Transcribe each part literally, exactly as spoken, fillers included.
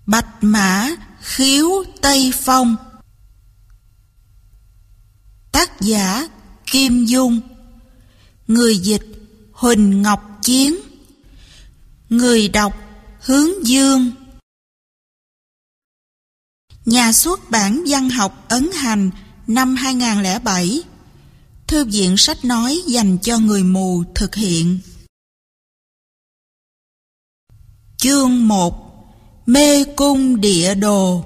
Bạch mã khiếu Tây Phong. Tác giả Kim Dung. Người dịch Huỳnh Ngọc Chiến. Người đọc Hướng Dương. Nhà xuất bản Văn học ấn hành năm hai nghìn không trăm lẻ bảy. Thư viện sách nói dành cho người mù thực hiện. Chương một. Mê cung địa đồ.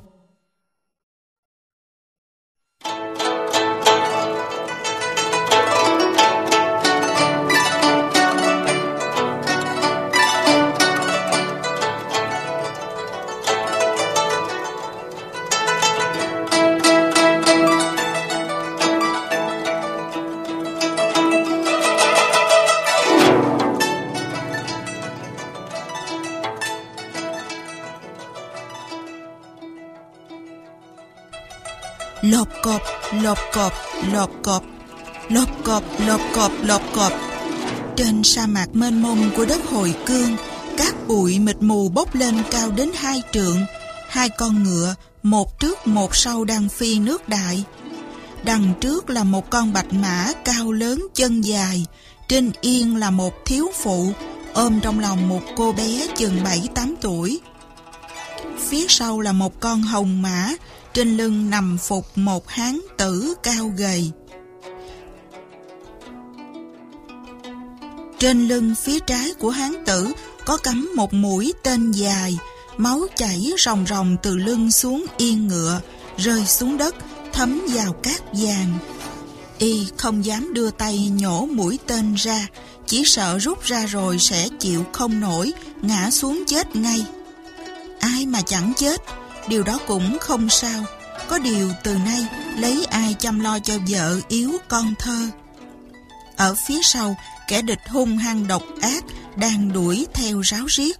Lộp cộp, lộp cộp, lộp cộp, lộp cộp, lộp cộp, lộp cộp. Trên sa mạc mênh mông của đất Hồi Cương, cát bụi mịt mù bốc lên cao đến hai trượng. Hai con ngựa, một trước một sau đang phi nước đại. Đằng trước là một con bạch mã cao lớn chân dài. Trên yên là một thiếu phụ, ôm trong lòng một cô bé chừng bảy tám tuổi. Phía sau là một con hồng mã, trên lưng nằm phục một hán tử cao gầy. Trên lưng phía trái của hán tử có cắm một mũi tên dài, máu chảy ròng ròng từ lưng xuống yên ngựa, rơi xuống đất, thấm vào cát vàng. Y không dám đưa tay nhổ mũi tên ra, chỉ sợ rút ra rồi sẽ chịu không nổi, ngã xuống chết ngay. Ai mà chẳng chết, điều đó cũng không sao. Có điều từ nay lấy ai chăm lo cho vợ yếu con thơ. Ở phía sau, kẻ địch hung hăng độc ác đang đuổi theo ráo riết.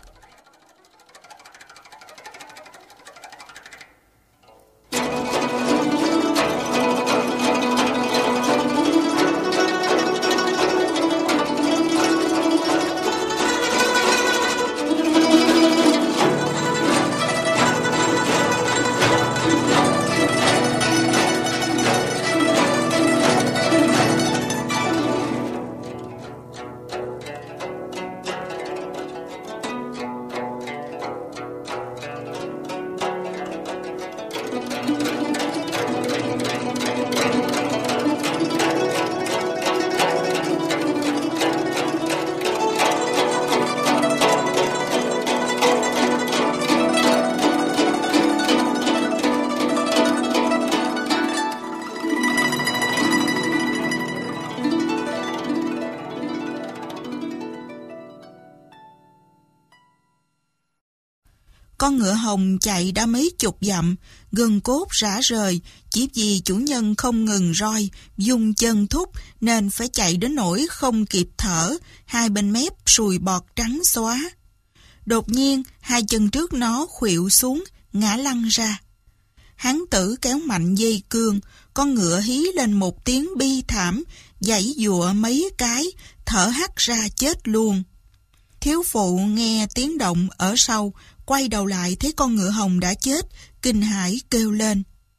Con ngựa hồng chạy đã mấy chục dặm, gân cốt rã rời, chỉ vì chủ nhân không ngừng roi, dùng chân thúc nên phải chạy đến nỗi không kịp thở, hai bên mép sùi bọt trắng xóa. Đột nhiên, hai chân trước nó khuỵu xuống, ngã lăn ra. Hán tử kéo mạnh dây cương, con ngựa hí lên một tiếng bi thảm, giãy giụa mấy cái, thở hắt ra chết luôn. Thiếu phụ nghe tiếng động ở sau, quay đầu lại thấy con ngựa hồng đã chết, kinh hãi kêu lên.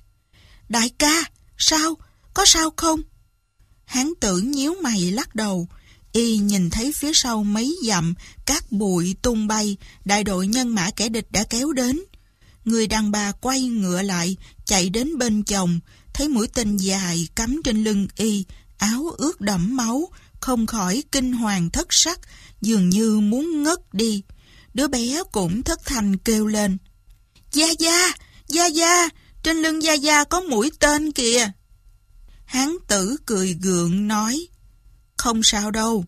Đại ca, sao? Có sao không? Hán tử nhíu mày lắc đầu. Y nhìn thấy phía sau mấy dặm, cát bụi tung bay, đại đội nhân mã kẻ địch đã kéo đến. Người đàn bà quay ngựa lại, chạy đến bên chồng, thấy mũi tên dài cắm trên lưng Y, áo ướt đẫm máu, không khỏi kinh hoàng thất sắc, dường như muốn ngất đi. Đứa bé cũng thất thanh kêu lên. Gia Gia, Gia Gia, trên lưng Gia Gia có mũi tên kìa. Hán tử cười gượng nói. Không sao đâu.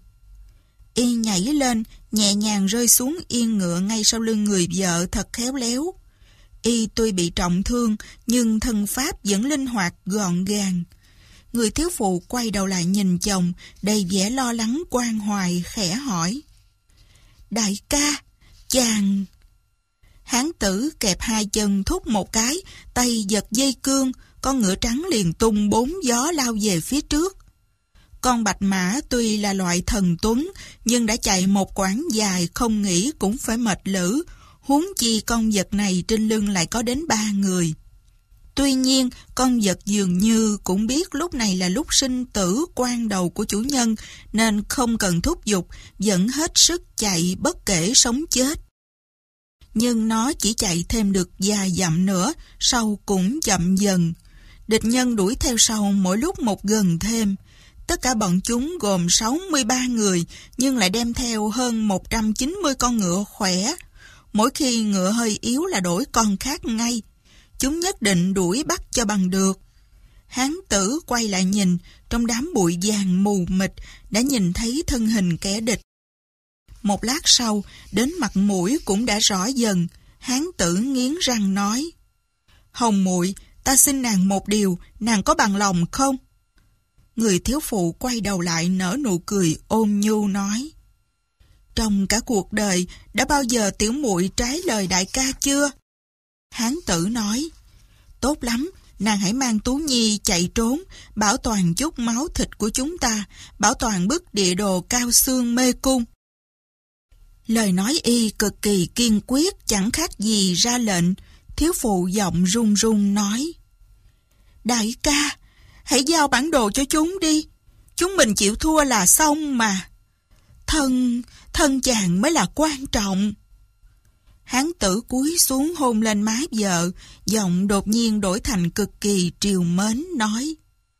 Y nhảy lên, nhẹ nhàng rơi xuống yên ngựa ngay sau lưng người vợ thật khéo léo. Y tuy bị trọng thương, nhưng thân pháp vẫn linh hoạt gọn gàng. Người thiếu phụ quay đầu lại nhìn chồng, đầy vẻ lo lắng quan hoài, khẽ hỏi. Đại ca, chàng... Hán tử kẹp hai chân thúc một cái, tay giật dây cương, con ngựa trắng liền tung bốn gió lao về phía trước. Con bạch mã tuy là loại thần tuấn, nhưng đã chạy một quãng dài không nghĩ cũng phải mệt lử, huống chi con vật này trên lưng lại có đến ba người. Tuy nhiên, con vật dường như cũng biết lúc này là lúc sinh tử quan đầu của chủ nhân, nên không cần thúc giục, vẫn hết sức chạy bất kể sống chết. Nhưng nó chỉ chạy thêm được vài dặm nữa, sau cũng chậm dần. Địch nhân đuổi theo sau mỗi lúc một gần thêm. Tất cả bọn chúng gồm sáu mươi ba người, nhưng lại đem theo hơn một trăm chín mươi con ngựa khỏe. Mỗi khi ngựa hơi yếu là đổi con khác ngay. Chúng nhất định đuổi bắt cho bằng được. Hán tử quay lại nhìn, trong đám bụi vàng mù mịt đã nhìn thấy thân hình kẻ địch. Một lát sau, đến mặt mũi cũng đã rõ dần. Hán tử nghiến răng nói: Hồng muội, ta xin nàng một điều, nàng có bằng lòng không? Người thiếu phụ quay đầu lại nở nụ cười ôn nhu nói: Trong cả cuộc đời, đã bao giờ tiểu muội trái lời đại ca chưa? Hán tử nói: Tốt lắm, nàng hãy mang Tú Nhi chạy trốn, bảo toàn chút máu thịt của chúng ta, bảo toàn bức địa đồ cao xương mê cung. Lời nói y cực kỳ kiên quyết, chẳng khác gì ra lệnh. Thiếu phụ giọng run run nói: Đại ca, hãy giao bản đồ cho chúng đi. Chúng mình chịu thua là xong mà. Thân, thân chàng mới là quan trọng. Hán tử cúi xuống hôn lên má vợ, giọng đột nhiên đổi thành cực kỳ trìu mến nói: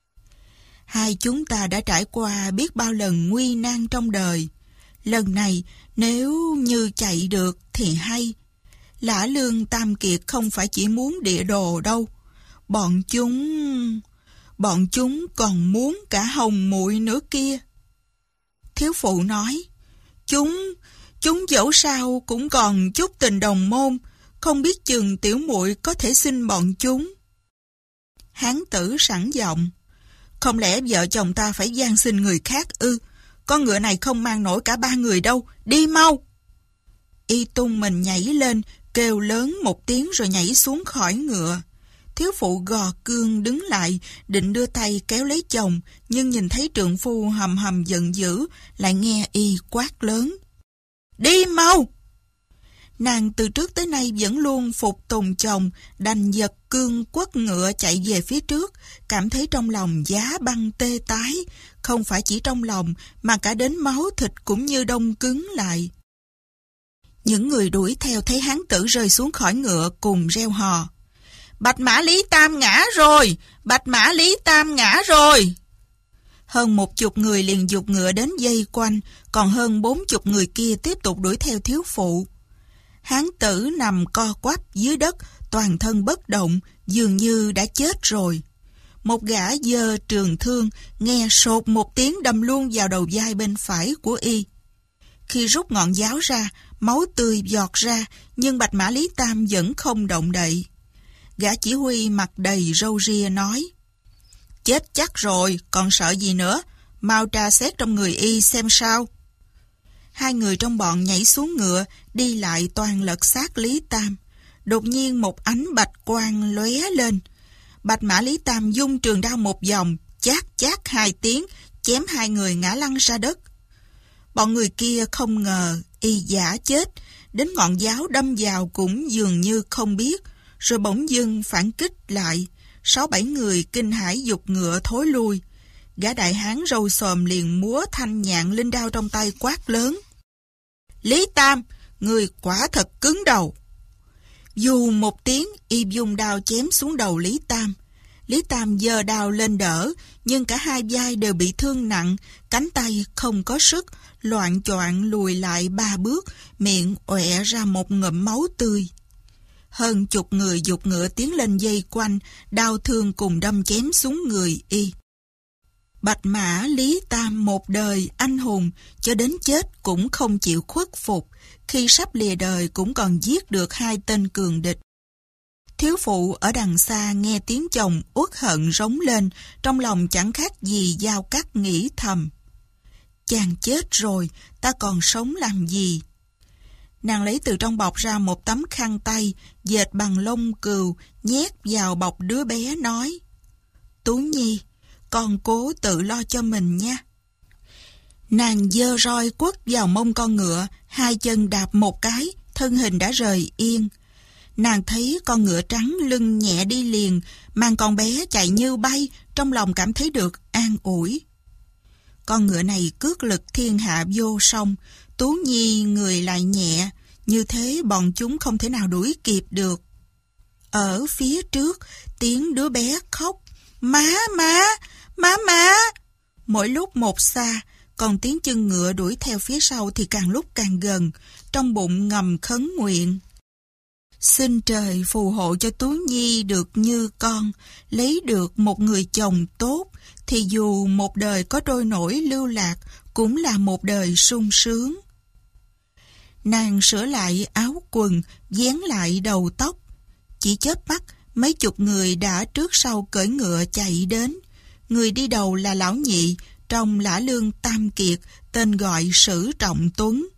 Hai chúng ta đã trải qua biết bao lần nguy nan trong đời. Lần này nếu như chạy được thì hay. Lã Lương Tam Kiệt không phải chỉ muốn địa đồ đâu. Bọn chúng... Bọn chúng còn muốn cả hồng muội nữa kia. Thiếu phụ nói: Chúng... Chúng dẫu sao cũng còn chút tình đồng môn, không biết chừng tiểu muội có thể xin bọn chúng. Hán tử sẵn giọng: Không lẽ vợ chồng ta phải van xin người khác ư? Con ngựa này không mang nổi cả ba người đâu, đi mau. Y tung mình nhảy lên, kêu lớn một tiếng rồi nhảy xuống khỏi ngựa. Thiếu phụ gò cương đứng lại, định đưa tay kéo lấy chồng, nhưng nhìn thấy trượng phu hầm hầm giận dữ, lại nghe y quát lớn: Đi mau! Nàng từ trước tới nay vẫn luôn phục tùng chồng, đành giật cương quất ngựa chạy về phía trước, cảm thấy trong lòng giá băng tê tái, không phải chỉ trong lòng mà cả đến máu thịt cũng như đông cứng lại. Những người đuổi theo thấy hán tử rơi xuống khỏi ngựa cùng reo hò: Bạch mã Lý Tam ngã rồi! Bạch mã Lý Tam ngã rồi! Hơn một chục người liền giục ngựa đến dây quanh, còn hơn bốn chục người kia tiếp tục đuổi theo thiếu phụ. Hán tử nằm co quắp dưới đất, toàn thân bất động, dường như đã chết rồi. Một gã giơ trường thương, nghe sột một tiếng đâm luôn vào đầu vai bên phải của y. Khi rút ngọn giáo ra, máu tươi giọt ra, nhưng Bạch mã Lý Tam vẫn không động đậy. Gã chỉ huy mặt đầy râu ria nói: Chết chắc rồi, còn sợ gì nữa, mau tra xét trong người y xem sao. Hai người trong bọn nhảy xuống ngựa, đi lại toàn lật xác Lý Tam. Đột nhiên một ánh bạch quang lóe lên. Bạch mã Lý Tam dung trường đao một vòng, chát chát hai tiếng, chém hai người ngã lăn ra đất. Bọn người kia không ngờ y giả chết, đến ngọn giáo đâm vào cũng dường như không biết, rồi bỗng dưng phản kích lại. Sáu bảy người kinh hãi giục ngựa thối lui. Gã đại hán râu xồm liền múa thanh nhạn linh đao trong tay quát lớn: Lý Tam, người quả thật cứng đầu. Dù một tiếng, y dùng đao chém xuống đầu Lý Tam. Lý Tam giơ đao lên đỡ, nhưng cả hai vai đều bị thương nặng, cánh tay không có sức, loạng choạng lùi lại ba bước, miệng ọe ra một ngụm máu tươi. Hơn chục người giục ngựa tiến lên dây quanh, đao thương cùng đâm chém xuống người y. Bạch mã Lý Tam một đời anh hùng, cho đến chết cũng không chịu khuất phục, khi sắp lìa đời cũng còn giết được hai tên cường địch. Thiếu phụ ở đằng xa nghe tiếng chồng uất hận rống lên, trong lòng chẳng khác gì dao cắt nghĩ thầm: Chàng chết rồi, ta còn sống làm gì? Nàng lấy từ trong bọc ra một tấm khăn tay, dệt bằng lông cừu, nhét vào bọc đứa bé nói: Tú Nhi, con cố tự lo cho mình nha. Nàng giơ roi quất vào mông con ngựa, hai chân đạp một cái, thân hình đã rời yên. Nàng thấy con ngựa trắng lưng nhẹ đi liền, mang con bé chạy như bay, trong lòng cảm thấy được an ủi. Con ngựa này cước lực thiên hạ vô song, Tú Nhi người lại nhẹ, như thế bọn chúng không thể nào đuổi kịp được. Ở phía trước, tiếng đứa bé khóc, má má, má má. Mỗi lúc một xa, còn tiếng chân ngựa đuổi theo phía sau thì càng lúc càng gần, trong bụng ngầm khấn nguyện. Xin trời phù hộ cho Tú Nhi được như con, lấy được một người chồng tốt, thì dù một đời có trôi nổi lưu lạc, cũng là một đời sung sướng. Nàng sửa lại áo quần, vén lại đầu tóc. Chỉ chớp mắt, mấy chục người đã trước sau cưỡi ngựa chạy đến. Người đi đầu là lão nhị, trong Lã Lương Tam Kiệt, tên gọi Sử Trọng Tuấn.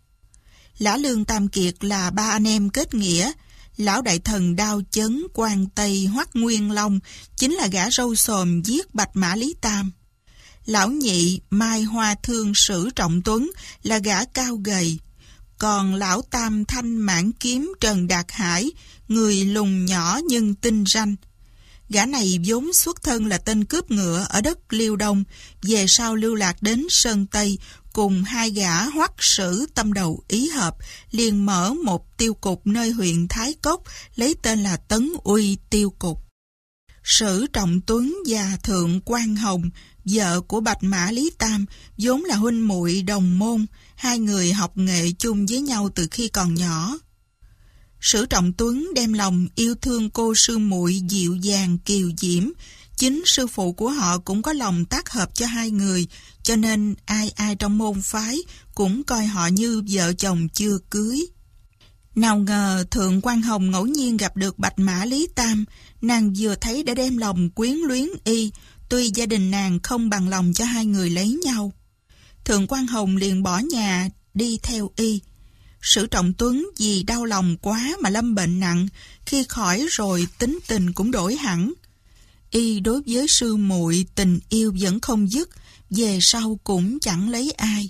Lã Lương Tam Kiệt là ba anh em kết nghĩa. Lão đại thần Đao Chấn, Quan Tây, Hoắc Nguyên Long chính là gã râu xồm giết Bạch Mã Lý Tam. Lão nhị Mai Hoa Thương Sử Trọng Tuấn là gã cao gầy. Còn lão tam Thanh Mãn Kiếm Trần Đạt Hải, người lùn nhỏ nhưng tinh ranh. Gã này vốn xuất thân là tên cướp ngựa ở đất Liêu Đông, về sau lưu lạc đến Sơn Tây, cùng hai gã Hoắc Sử tâm đầu ý hợp, liền mở một tiêu cục nơi huyện Thái Cốc, lấy tên là Tấn Uy Tiêu Cục. Sử Trọng Tuấn và Thượng Quan Hồng, vợ của Bạch Mã Lý Tam, vốn là huynh muội đồng môn, hai người học nghệ chung với nhau từ khi còn nhỏ. Sử Trọng Tuấn đem lòng yêu thương cô sư muội dịu dàng kiều diễm, chính sư phụ của họ cũng có lòng tác hợp cho hai người, cho nên ai ai trong môn phái cũng coi họ như vợ chồng chưa cưới. Nào ngờ Thượng Quan Hồng ngẫu nhiên gặp được Bạch Mã Lý Tam, nàng vừa thấy đã đem lòng quyến luyến y, tuy gia đình nàng không bằng lòng cho hai người lấy nhau. Thượng Quan Hồng liền bỏ nhà đi theo y. Sử Trọng Tuấn vì đau lòng quá mà lâm bệnh nặng, khi khỏi rồi tính tình cũng đổi hẳn. Y đối với sư muội tình yêu vẫn không dứt, về sau cũng chẳng lấy ai.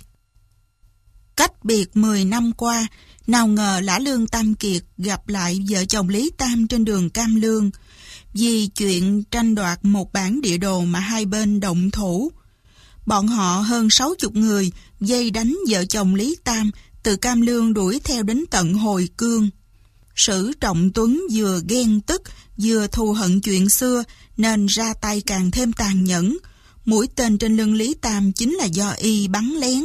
Cách biệt mười năm qua, nào ngờ Lã Lương Tam Kiệt gặp lại vợ chồng Lý Tam trên đường Cam Lương, vì chuyện tranh đoạt một bản địa đồ mà hai bên động thủ. Bọn họ hơn sáu chục người vây đánh vợ chồng Lý Tam, từ Cam Lương đuổi theo đến tận Hồi Cương. Sử Trọng Tuấn vừa ghen tức, vừa thù hận chuyện xưa, nên ra tay càng thêm tàn nhẫn. Mũi tên trên lưng Lý Tam chính là do y bắn lén.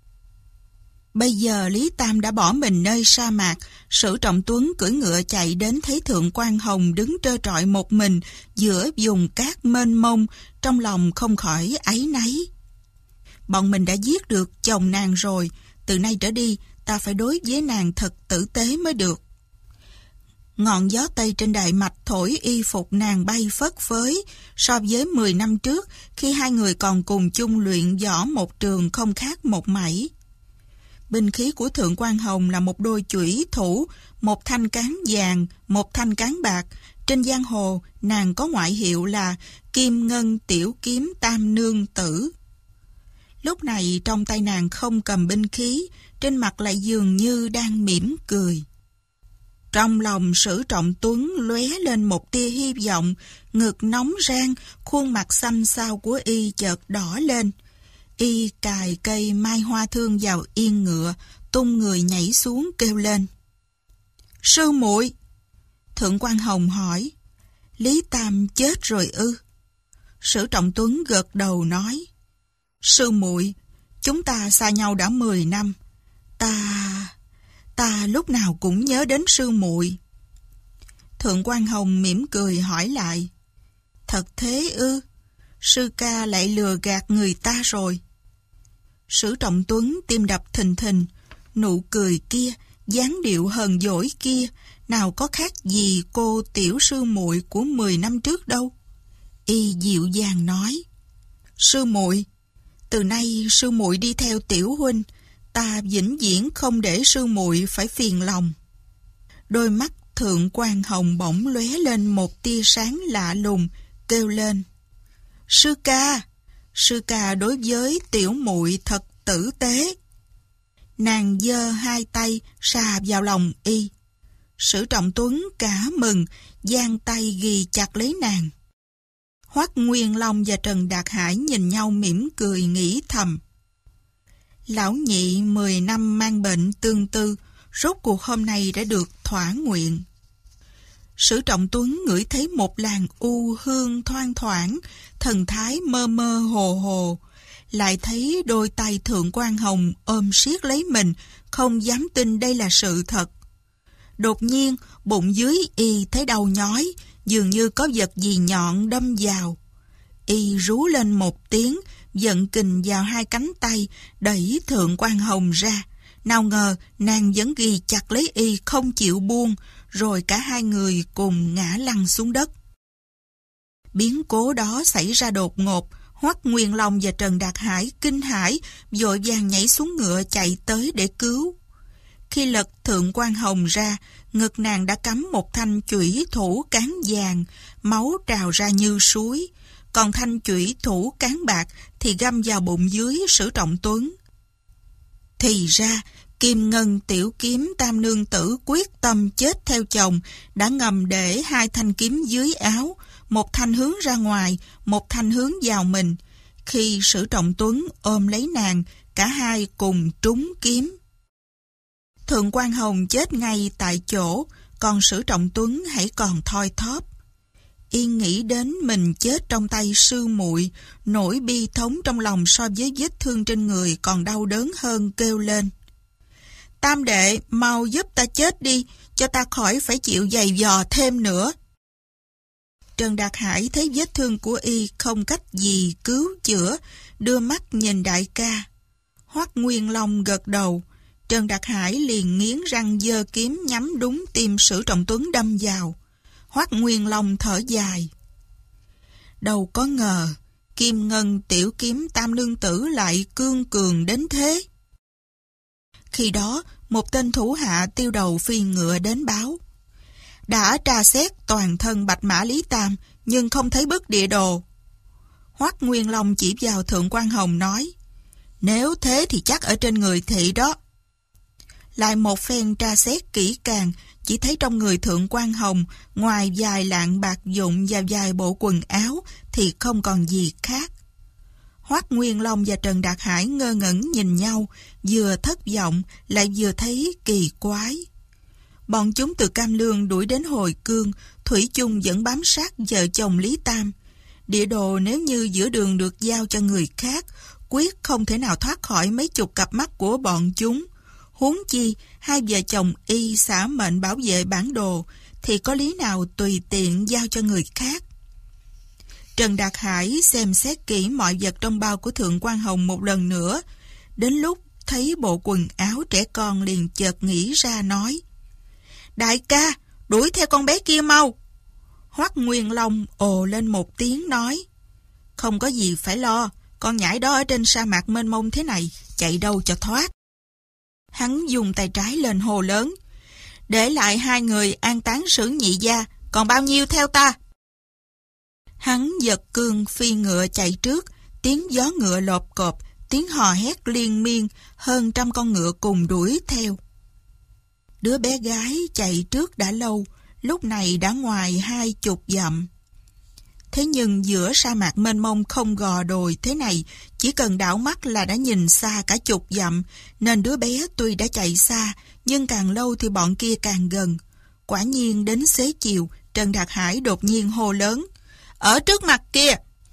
Bây giờ Lý Tam đã bỏ mình nơi sa mạc, Sử Trọng Tuấn cưỡi ngựa chạy đến thấy Thượng Quan Hồng đứng trơ trọi một mình giữa vùng cát mênh mông, trong lòng không khỏi áy náy. Bọn mình đã giết được chồng nàng rồi, từ nay trở đi ta phải đối với nàng thật tử tế mới được. Ngọn gió Tây trên đại mạch thổi y phục nàng bay phất phới, so với mười năm trước khi hai người còn cùng chung luyện võ một trường không khác một mảy. Binh khí của Thượng Quan Hồng là một đôi chủy thủ, một thanh cán vàng, một thanh cán bạc. Trên giang hồ, nàng có ngoại hiệu là Kim Ngân Tiểu Kiếm Tam Nương Tử. Lúc này trong tay nàng không cầm binh khí, trên mặt lại dường như đang mỉm cười. Trong lòng Sử Trọng Tuấn lóe lên một tia hy vọng, ngực nóng rang, khuôn mặt xanh xao của y chợt đỏ lên. Y cài cây mai hoa thương vào yên ngựa, tung người nhảy xuống kêu lên. Sư muội! Thượng Quan Hồng hỏi. Lý Tam chết rồi ư? Sử Trọng Tuấn gật đầu nói. Sư muội, chúng ta xa nhau đã mười năm. Ta... ta lúc nào cũng nhớ đến sư muội. Thượng Quan Hồng mỉm cười hỏi lại. Thật thế ư? Sư ca lại lừa gạt người ta rồi. Sử Trọng Tuấn tim đập thình thình, nụ cười kia, dáng điệu hờn dỗi kia, nào có khác gì cô tiểu sư muội của mười năm trước đâu. Y dịu dàng nói. Sư muội, từ nay sư muội đi theo tiểu huynh, ta vĩnh viễn không để sư muội phải phiền lòng. Đôi mắt Thượng Quan Hồng bỗng lóe lên một tia sáng lạ lùng, kêu lên. Sư ca, sư ca đối với tiểu muội thật tử tế. Nàng giơ hai tay sà vào lòng y. Sử Trọng Tuấn cả mừng, giang tay ghi chặt lấy nàng. Hoắc Nguyên Long và Trần Đạt Hải nhìn nhau mỉm cười nghĩ thầm. Lão nhị mười năm mang bệnh tương tư, rốt cuộc hôm nay đã được thỏa nguyện. Sử Trọng Tuấn ngửi thấy một làn u hương thoang thoảng, thần thái mơ mơ hồ hồ. Lại thấy đôi tay Thượng Quan Hồng ôm siết lấy mình, không dám tin đây là sự thật. Đột nhiên, bụng dưới y thấy đau nhói, dường như có vật gì nhọn đâm vào. Y rú lên một tiếng, giận kình vào hai cánh tay, đẩy Thượng Quan Hồng ra. Nào ngờ, nàng vẫn ghi chặt lấy y không chịu buông, rồi cả hai người cùng ngã lăn xuống đất. Biến cố đó xảy ra đột ngột, Hoắc Nguyên Long và Trần Đạt Hải kinh hãi, vội vàng nhảy xuống ngựa chạy tới để cứu. Khi lật Thượng Quan Hồng ra, ngực nàng đã cắm một thanh chủy thủ cán vàng, máu trào ra như suối, còn thanh chủy thủ cán bạc thì găm vào bụng dưới Sử Trọng Tuấn. Thì ra, Kim Ngân tiểu kiếm tam nương tử quyết tâm chết theo chồng, đã ngầm để hai thanh kiếm dưới áo, một thanh hướng ra ngoài, một thanh hướng vào mình. Khi Sử Trọng Tuấn ôm lấy nàng, cả hai cùng trúng kiếm. Thượng Quan Hồng chết ngay tại chỗ, còn Sử Trọng Tuấn hãy còn thoi thóp. Y nghĩ đến mình chết trong tay sư muội, nỗi bi thống trong lòng so với vết thương trên người còn đau đớn hơn, kêu lên. Tam đệ, mau giúp ta chết đi, cho ta khỏi phải chịu giày vò thêm nữa. Trần Đạt Hải thấy vết thương của y không cách gì cứu chữa, đưa mắt nhìn đại ca. Hoắc Nguyên Long gật đầu, Trần Đạt Hải liền nghiến răng giơ kiếm nhắm đúng tim Sử Trọng Tuấn đâm vào. Hoắc Nguyên Long thở dài. Đâu có ngờ, Kim Ngân tiểu kiếm tam nương tử lại cương cường đến thế. Khi đó, một tên thủ hạ tiêu đầu phi ngựa đến báo. Đã tra xét toàn thân Bạch Mã Lý Tam, nhưng không thấy bức địa đồ. Hoắc Nguyên Long chỉ vào Thượng Quan Hồng nói, nếu thế thì chắc ở trên người thị đó. Lại một phen tra xét kỹ càng, chỉ thấy trong người Thượng Quan Hồng, ngoài vài lạng bạc dụng và vài bộ quần áo, thì không còn gì khác. Hoắc Nguyên Long và Trần Đạt Hải ngơ ngẩn nhìn nhau, vừa thất vọng, lại vừa thấy kỳ quái. Bọn chúng từ Cam Lương đuổi đến Hồi Cương, thủy chung vẫn bám sát vợ chồng Lý Tam. Địa đồ nếu như giữa đường được giao cho người khác, quyết không thể nào thoát khỏi mấy chục cặp mắt của bọn chúng. Huống chi, hai vợ chồng y xả mệnh bảo vệ bản đồ, thì có lý nào tùy tiện giao cho người khác. Trần Đạt Hải xem xét kỹ mọi vật trong bao của Thượng Quan Hồng một lần nữa. Đến lúc thấy bộ quần áo trẻ con liền chợt nghĩ ra nói, đại ca, đuổi theo con bé kia mau. Hoắc Nguyên Long ồ lên một tiếng nói, không có gì phải lo, con nhãi đó ở trên sa mạc mênh mông thế này, chạy đâu cho thoát. Hắn dùng tay trái lên hồ lớn, để lại hai người an táng Sử nhị gia, còn bao nhiêu theo ta. Hắn giật cương phi ngựa chạy trước, tiếng gió ngựa lộp cộp, tiếng hò hét liên miên, hơn trăm con ngựa cùng đuổi theo. Đứa bé gái chạy trước đã lâu, lúc này đã ngoài hai chục dặm. Thế nhưng giữa sa mạc mênh mông không gò đồi thế này, chỉ cần đảo mắt là đã nhìn xa cả chục dặm, nên đứa bé tuy đã chạy xa, nhưng càng lâu thì bọn kia càng gần. Quả nhiên đến xế chiều, Trần Đạt Hải đột nhiên hô lớn, ở trước mặt kia!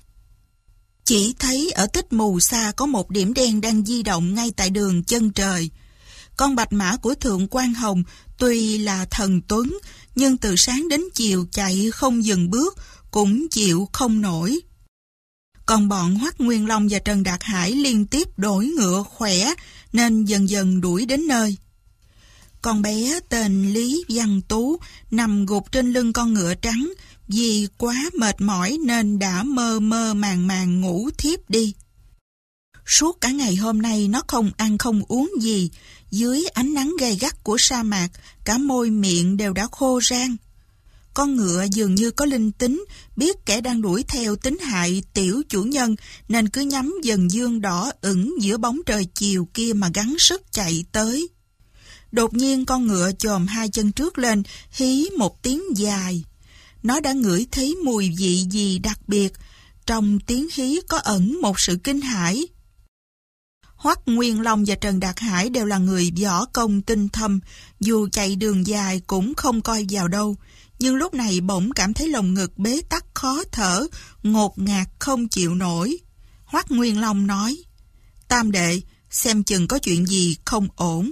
Chỉ thấy ở tích mù xa có một điểm đen đang di động ngay tại đường chân trời. Con bạch mã của Thượng Quan Hồng tuy là thần tuấn, nhưng từ sáng đến chiều chạy không dừng bước, cũng chịu không nổi. Còn bọn Hoắc Nguyên Long và Trần Đạt Hải liên tiếp đổi ngựa khỏe, nên dần dần đuổi đến nơi. Con bé tên Lý Văn Tú nằm gục trên lưng con ngựa trắng, vì quá mệt mỏi nên đã mơ mơ màng màng ngủ thiếp đi. Suốt cả ngày hôm nay nó không ăn không uống gì, dưới ánh nắng gay gắt của sa mạc, cả môi miệng đều đã khô rang. Con ngựa dường như có linh tính, biết kẻ đang đuổi theo tính hại tiểu chủ nhân, nên cứ nhắm dần dương đỏ ửng giữa bóng trời chiều kia mà gắng sức chạy tới. Đột nhiên con ngựa chồm hai chân trước lên, hí một tiếng dài. Nó đã ngửi thấy mùi vị gì đặc biệt, trong tiếng hí có ẩn một sự kinh hãi. Hoắc Nguyên Long và Trần Đạt Hải đều là người võ công tinh thâm, dù chạy đường dài cũng không coi vào đâu, nhưng lúc này bỗng cảm thấy lồng ngực bế tắc khó thở, ngột ngạt không chịu nổi. Hoắc Nguyên Long nói: "Tam đệ, xem chừng có chuyện gì không ổn."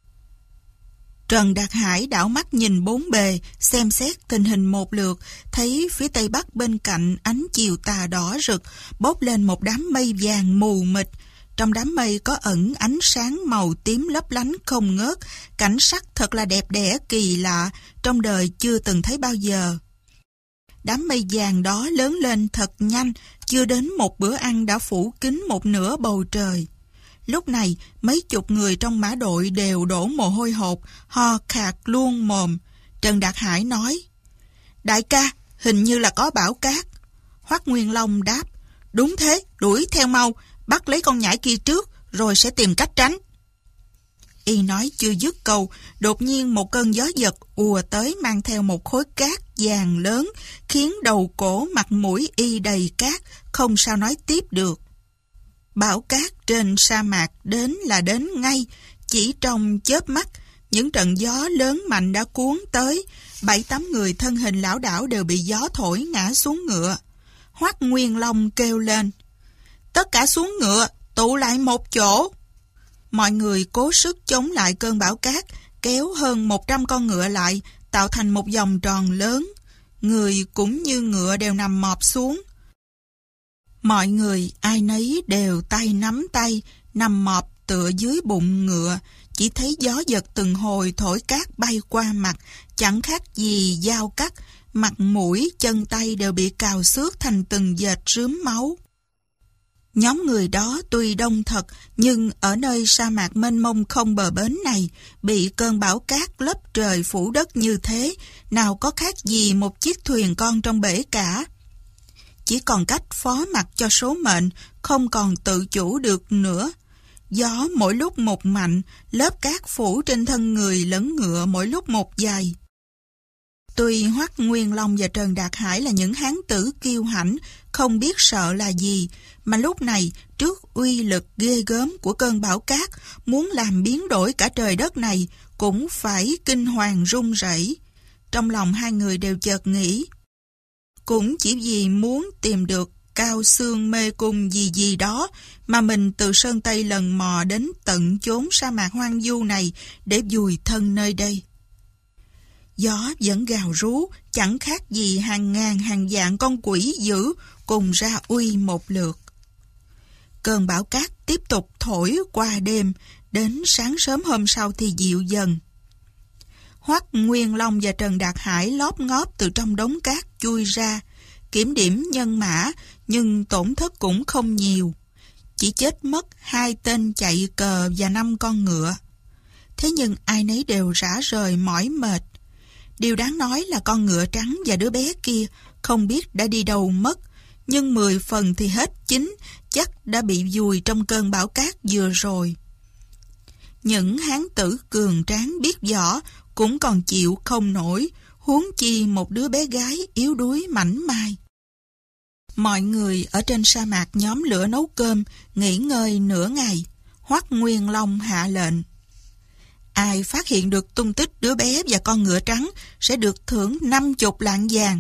Trần Đạt Hải đảo mắt nhìn bốn bề, xem xét tình hình một lượt, thấy phía tây bắc bên cạnh ánh chiều tà đỏ rực, bốc lên một đám mây vàng mù mịt. Trong đám mây có ẩn ánh sáng màu tím lấp lánh không ngớt, cảnh sắc thật là đẹp đẽ kỳ lạ, trong đời chưa từng thấy bao giờ. Đám mây vàng đó lớn lên thật nhanh, chưa đến một bữa ăn đã phủ kín một nửa bầu trời. Lúc này, mấy chục người trong mã đội đều đổ mồ hôi hột, ho khạc luôn mồm. Trần Đạt Hải nói: "Đại ca, hình như là có bão cát." Hoắc Nguyên Long đáp: "Đúng thế, đuổi theo mau, bắt lấy con nhãi kia trước, rồi sẽ tìm cách tránh." Y nói chưa dứt câu, đột nhiên một cơn gió giật ùa tới mang theo một khối cát vàng lớn, khiến đầu cổ mặt mũi Y đầy cát, không sao nói tiếp được. Bão cát trên sa mạc đến là đến ngay, chỉ trong chớp mắt, những trận gió lớn mạnh đã cuốn tới, bảy tám người thân hình lảo đảo đều bị gió thổi ngã xuống ngựa. Hoắc Nguyên Long kêu lên: "Tất cả xuống ngựa, tụ lại một chỗ." Mọi người cố sức chống lại cơn bão cát, kéo hơn một trăm con ngựa lại, tạo thành một vòng tròn lớn. Người cũng như ngựa đều nằm mọp xuống. Mọi người ai nấy đều tay nắm tay, nằm mọp tựa dưới bụng ngựa, chỉ thấy gió giật từng hồi thổi cát bay qua mặt, chẳng khác gì dao cắt, mặt mũi, chân tay đều bị cào xước thành từng vệt rướm máu. Nhóm người đó tuy đông thật, nhưng ở nơi sa mạc mênh mông không bờ bến này, bị cơn bão cát lấp trời phủ đất như thế, nào có khác gì một chiếc thuyền con trong bể cả. Chỉ còn cách phó mặc cho số mệnh, không còn tự chủ được nữa. Gió mỗi lúc một mạnh, lớp cát phủ trên thân người lẫn ngựa mỗi lúc một dày. Tuy Hoắc Nguyên Long và Trần Đạt Hải là những hán tử kiêu hãnh, không biết sợ là gì, mà lúc này, trước uy lực ghê gớm của cơn bão cát, muốn làm biến đổi cả trời đất này, cũng phải kinh hoàng run rẩy. Trong lòng hai người đều chợt nghĩ, cũng chỉ vì muốn tìm được cao xương mê cung gì gì đó mà mình từ Sơn Tây lần mò đến tận chốn sa mạc hoang vu này để vùi thân nơi đây. Gió vẫn gào rú, chẳng khác gì hàng ngàn hàng vạn con quỷ dữ cùng ra uy một lượt. Cơn bão cát tiếp tục thổi qua đêm, đến sáng sớm hôm sau thì dịu dần. Hoắc Nguyên Long và Trần Đạt Hải lóp ngóp từ trong đống cát chui ra, kiểm điểm nhân mã, nhưng tổn thất cũng không nhiều. Chỉ chết mất hai tên chạy cờ và năm con ngựa. Thế nhưng ai nấy đều rã rời mỏi mệt. Điều đáng nói là con ngựa trắng và đứa bé kia không biết đã đi đâu mất, nhưng mười phần thì hết chín, chắc đã bị vùi trong cơn bão cát vừa rồi. Những hán tử cường tráng biết võ cũng còn chịu không nổi, huống chi một đứa bé gái yếu đuối mảnh mai. Mọi người ở trên sa mạc nhóm lửa nấu cơm, nghỉ ngơi nửa ngày. Hoắc Nguyên Long hạ lệnh: ai phát hiện được tung tích đứa bé và con ngựa trắng sẽ được thưởng năm chục lạng vàng.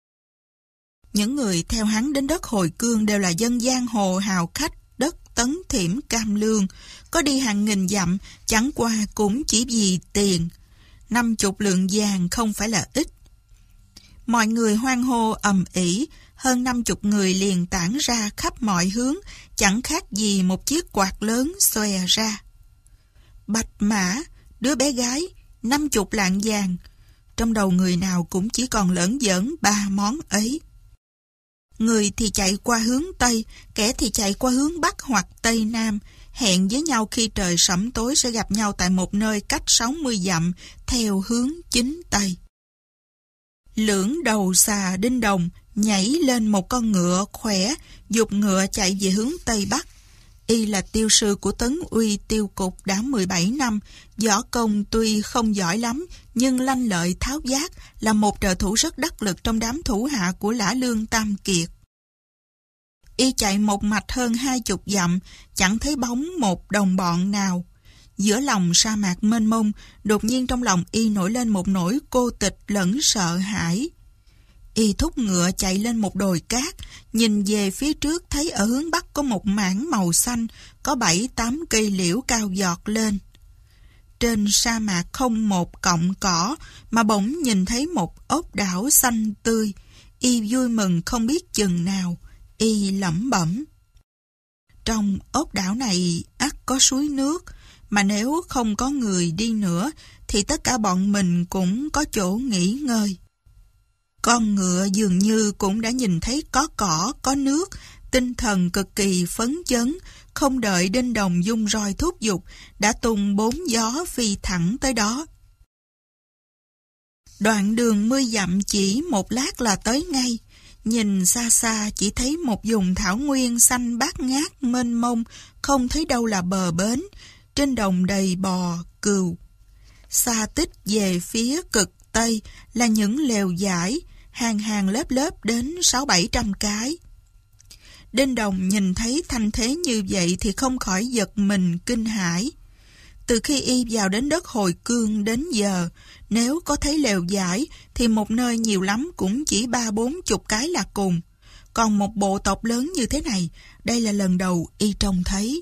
Những người theo hắn đến đất Hồi Cương đều là dân giang hồ hào khách đất Tấn Thiểm Cam Lương, có đi hàng nghìn dặm, chẳng qua cũng chỉ vì tiền. Năm chục lượng vàng không phải là ít. Mọi người hoan hô ầm ĩ, hơn năm chục người liền tản ra khắp mọi hướng, chẳng khác gì một chiếc quạt lớn xòe ra. Bạch mã, đứa bé gái, năm chục lạng vàng. Trong đầu người nào cũng chỉ còn lởn vởn ba món ấy. Người thì chạy qua hướng Tây, kẻ thì chạy qua hướng Bắc hoặc Tây Nam, hẹn với nhau khi trời sẫm tối sẽ gặp nhau tại một nơi cách sáu mươi dặm theo hướng chính Tây. Lưỡng đầu xà Đinh Đồng nhảy lên một con ngựa khỏe, giục ngựa chạy về hướng Tây Bắc. Y là tiêu sư của Tấn Uy tiêu cục đã mười bảy năm, võ công tuy không giỏi lắm, nhưng lanh lợi tháo vát, là một trợ thủ rất đắc lực trong đám thủ hạ của Lã Lương Tam Kiệt. Y chạy một mạch hơn hai chục dặm, chẳng thấy bóng một đồng bọn nào. Giữa lòng sa mạc mênh mông, đột nhiên trong lòng Y nổi lên một nỗi cô tịch lẫn sợ hãi. Y thúc ngựa chạy lên một đồi cát, nhìn về phía trước thấy ở hướng bắc có một mảng màu xanh, có bảy tám cây liễu cao giọt lên. Trên sa mạc không một cọng cỏ, mà bỗng nhìn thấy một ốc đảo xanh tươi. Y vui mừng không biết chừng nào. Y lẩm bẩm: trong ốc đảo này ắt có suối nước, mà nếu không có người đi nữa, thì tất cả bọn mình cũng có chỗ nghỉ ngơi. Con ngựa dường như cũng đã nhìn thấy có cỏ, có nước, tinh thần cực kỳ phấn chấn, không đợi Đinh Đồng dung roi thúc giục, đã tung bốn gió phi thẳng tới đó. Đoạn đường mươi dặm chỉ một lát là tới ngay. Nhìn xa xa chỉ thấy một vùng thảo nguyên xanh bát ngát mênh mông, không thấy đâu là bờ bến, trên đồng đầy bò, cừu. Xa tích về phía cực tây là những lều vải, hàng hàng lớp lớp đến sáu bảy trăm cái. Đinh Đồng nhìn thấy thanh thế như vậy thì không khỏi giật mình kinh hãi. Từ khi Y vào đến đất Hồi Cương đến giờ, nếu có thấy lều vải thì một nơi nhiều lắm cũng chỉ ba bốn chục cái là cùng. Còn một bộ tộc lớn như thế này, đây là lần đầu Y trông thấy.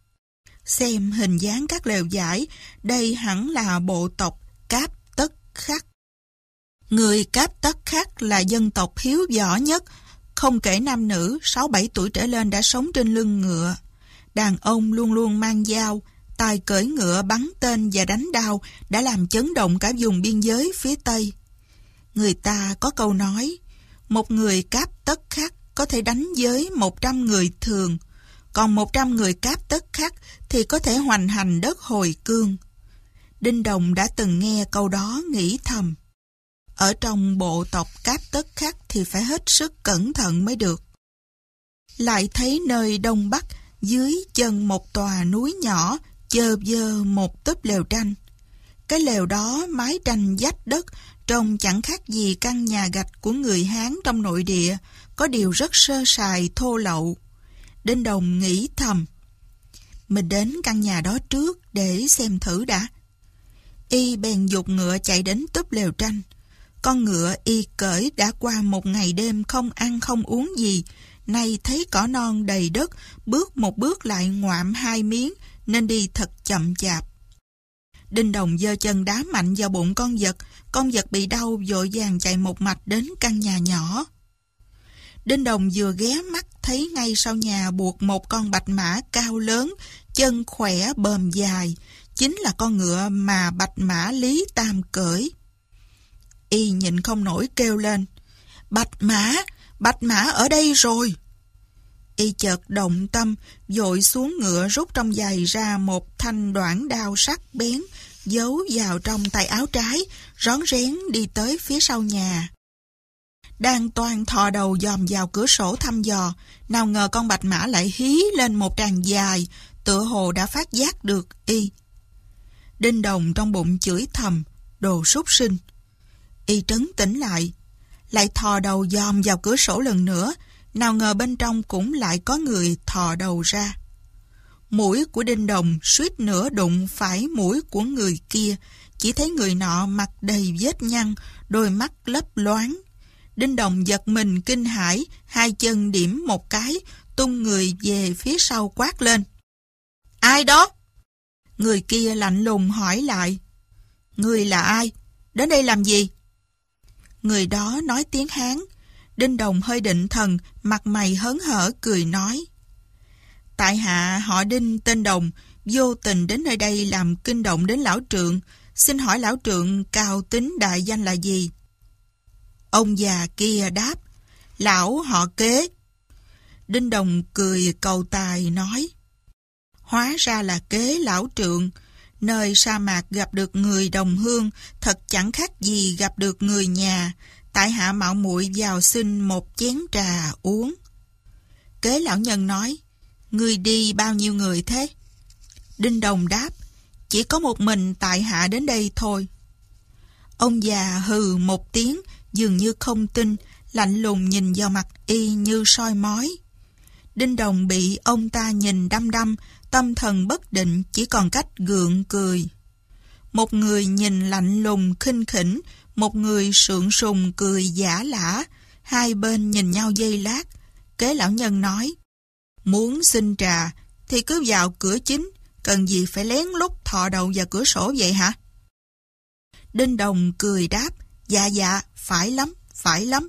Xem hình dáng các lều vải, đây hẳn là bộ tộc Cáp Tất Khắc. Người Cáp Tất Khắc là dân tộc hiếu võ nhất, không kể nam nữ, sáu bảy tuổi trở lên đã sống trên lưng ngựa. Đàn ông luôn luôn mang dao, tài cưỡi ngựa bắn tên và đánh đao đã làm chấn động cả vùng biên giới phía Tây. Người ta có câu nói, một người Cáp Tất Khắc có thể đánh với một trăm người thường, còn một trăm người Cáp Tất Khắc thì có thể hoành hành đất Hồi Cương. Đinh Đồng đã từng nghe câu đó nghĩ thầm, ở trong bộ tộc Cáp Tất Khắc thì phải hết sức cẩn thận mới được. Lại thấy nơi đông bắc, dưới chân một tòa núi nhỏ, chơ vơ một túp lều tranh. Cái lều đó mái tranh vách đất, trông chẳng khác gì căn nhà gạch của người Hán trong nội địa, có điều rất sơ sài thô lậu. Đinh Đồng nghĩ thầm, mình đến căn nhà đó trước để xem thử đã. Y bèn giục ngựa chạy đến túp lều tranh. Con ngựa Y cởi đã qua một ngày đêm không ăn không uống gì, nay thấy cỏ non đầy đất, bước một bước lại ngoạm hai miếng, nên đi thật chậm chạp. Đinh Đồng giơ chân đá mạnh vào bụng con vật, con vật bị đau vội vàng chạy một mạch đến căn nhà nhỏ. Đinh Đồng vừa ghé mắt thấy ngay sau nhà buộc một con bạch mã cao lớn, chân khỏe bờm dài, chính là con ngựa mà bạch mã Lý Tam cưỡi. Y nhịn không nổi kêu lên, bạch mã, bạch mã ở đây rồi. Y chợt động tâm, vội xuống ngựa rút trong giày ra một thanh đoản đao sắc bén, giấu vào trong tay áo trái, rón rén đi tới phía sau nhà. Đang toan thò đầu dòm vào cửa sổ thăm dò, nào ngờ con bạch mã lại hí lên một tràng dài, tựa hồ đã phát giác được Y. Đinh Đồng trong bụng chửi thầm, đồ súc sinh. Y trấn tĩnh lại, lại thò đầu dòm vào cửa sổ lần nữa, nào ngờ bên trong cũng lại có người thò đầu ra. Mũi của Đinh Đồng suýt nữa đụng phải mũi của người kia, chỉ thấy người nọ mặt đầy vết nhăn, đôi mắt lấp loáng. Đinh Đồng giật mình kinh hãi, hai chân điểm một cái, tung người về phía sau quát lên. Ai đó? Người kia lạnh lùng hỏi lại. Người là ai? Đến đây làm gì? Người đó nói tiếng Hán. Đinh Đồng hơi định thần, mặt mày hớn hở cười nói. Tại hạ họ Đinh tên Đồng, vô tình đến nơi đây làm kinh động đến lão trượng, xin hỏi lão trượng cao tính đại danh là gì? Ông già kia đáp, lão họ Kế. Đinh Đồng cười cầu tài nói, hóa ra là Kế lão trượng, nơi sa mạc gặp được người đồng hương, thật chẳng khác gì gặp được người nhà, tại hạ mạo muội vào xin một chén trà uống. Kế lão nhân nói, ngươi đi bao nhiêu người thế? Đinh Đồng đáp, chỉ có một mình tại hạ đến đây thôi. Ông già hừ một tiếng, dường như không tin, lạnh lùng nhìn vào mặt y như soi mói. Đinh Đồng bị ông ta nhìn đăm đăm, tâm thần bất định, chỉ còn cách gượng cười. Một người nhìn lạnh lùng khinh khỉnh, một người sượng sùng cười giả lả, hai bên nhìn nhau giây lát. Kế lão nhân nói, muốn xin trà thì cứ vào cửa chính, cần gì phải lén lút thò đầu vào cửa sổ vậy hả? Đinh Đồng cười đáp, dạ dạ, phải lắm, phải lắm.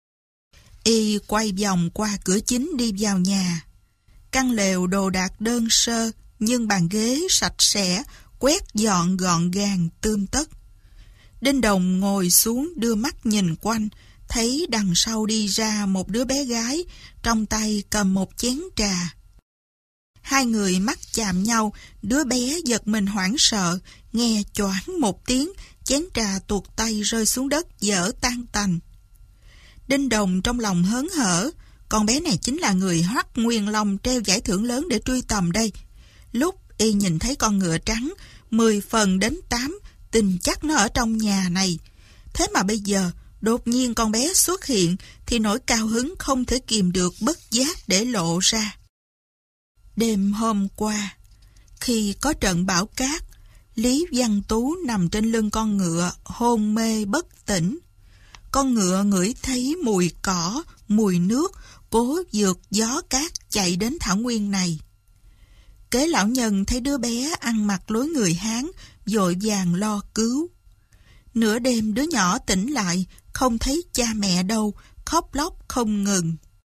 Y quay vòng qua cửa chính đi vào nhà. Căn lều đồ đạc đơn sơ, nhưng bàn ghế sạch sẽ, quét dọn gọn gàng tươm tất. Đinh Đồng ngồi xuống đưa mắt nhìn quanh, thấy đằng sau đi ra một đứa bé gái, trong tay cầm một chén trà. Hai người mắt chạm nhau, đứa bé giật mình hoảng sợ, nghe choảng một tiếng, chén trà tuột tay rơi xuống đất dở tan tành. Đinh Đồng trong lòng hớn hở, con bé này chính là người Hoắc Nguyên Long treo giải thưởng lớn để truy tầm đây. Lúc y nhìn thấy con ngựa trắng, mười phần đến tám, tin chắc nó ở trong nhà này. Thế mà bây giờ, đột nhiên con bé xuất hiện, thì nỗi cao hứng không thể kìm được bất giác để lộ ra. Đêm hôm qua, khi có trận bão cát, Lý Văn Tú nằm trên lưng con ngựa, hôn mê bất tỉnh. Con ngựa ngửi thấy mùi cỏ, mùi nước, cố vượt gió cát chạy đến thảo nguyên này. Kế lão nhân thấy đứa bé ăn mặc lối người Hán, vội vàng lo cứu. Nửa đêm đứa nhỏ tỉnh lại, không thấy cha mẹ đâu, khóc lóc không ngừng.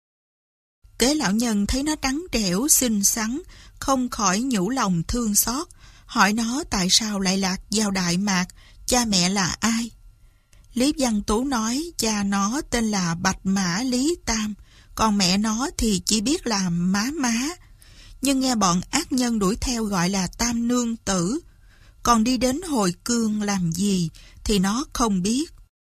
Kế lão nhân thấy nó trắng trẻo, xinh xắn, không khỏi nhủ lòng thương xót, hỏi nó tại sao lại lạc vào Đại Mạc, cha mẹ là ai. Lý Văn Tú nói cha nó tên là Bạch Mã Lý Tam, còn mẹ nó thì chỉ biết là má má. Nhưng nghe bọn ác nhân đuổi theo gọi là Tam Nương Tử. Còn đi đến Hồi Cương làm gì thì nó không biết.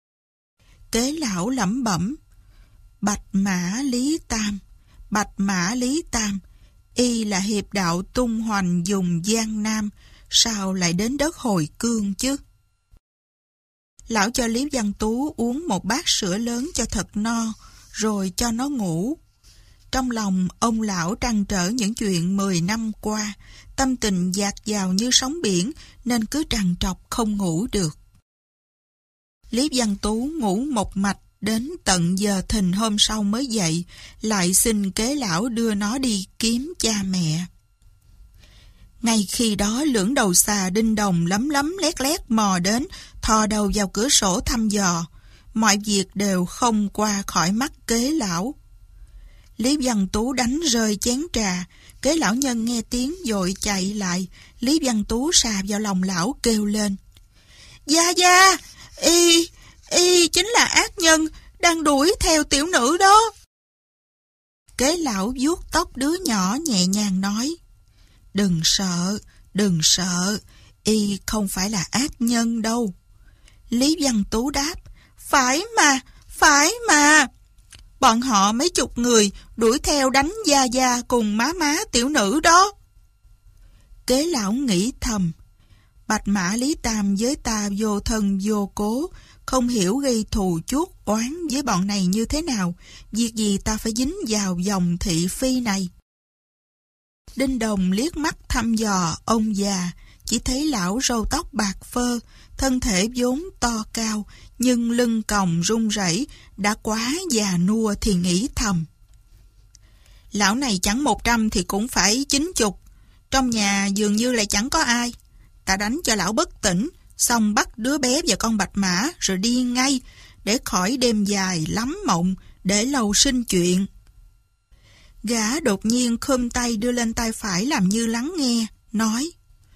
Kế lão lẩm bẩm, Bạch Mã Lý Tam, Bạch Mã Lý Tam, y là hiệp đạo tung hoành dùng Giang Nam, sao lại đến đất Hồi Cương chứ? Lão cho Lý Văn Tú uống một bát sữa lớn cho thật no, rồi cho nó ngủ. Trong lòng ông lão trăn trở những chuyện mười năm qua, tâm tình dạt dào như sóng biển, nên cứ trằn trọc không ngủ được. Lý Văn Tú ngủ một mạch đến tận giờ thìn hôm sau mới dậy, lại xin kế lão đưa nó đi kiếm cha mẹ. Ngay khi đó lưỡng đầu xà Đinh Đồng lấm lấm lét lét mò đến, thò đầu vào cửa sổ thăm dò. Mọi việc đều không qua khỏi mắt kế lão. Lý Văn Tú đánh rơi chén trà, kế lão nhân nghe tiếng vội chạy lại. Lý Văn Tú xà vào lòng lão kêu lên, Gia Gia, y, y chính là ác nhân, đang đuổi theo tiểu nữ đó. Kế lão vuốt tóc đứa nhỏ nhẹ nhàng nói, Đừng sợ, đừng sợ, y không phải là ác nhân đâu. Lý Văn Tú đáp, Phải mà, phải mà. Bọn họ mấy chục người đuổi theo đánh Gia Gia cùng má má tiểu nữ đó. Kế lão nghĩ thầm, Bạch Mã Lý Tam với ta vô thân vô cố, không hiểu gây thù chuốc oán với bọn này như thế nào, việc gì ta phải dính vào dòng thị phi này. Đinh Đồng liếc mắt thăm dò ông già, chỉ thấy lão râu tóc bạc phơ, thân thể vốn to cao, nhưng lưng còng run rẩy, đã quá già nua thì nghĩ thầm. Lão này chẳng một trăm thì cũng phải chín chục, trong nhà dường như lại chẳng có ai. Ta đánh cho lão bất tỉnh, xong bắt đứa bé và con Bạch Mã rồi đi ngay, để khỏi đêm dài lắm mộng, để lâu sinh chuyện. Gã đột nhiên khum tay đưa lên tay phải làm như lắng nghe, nói,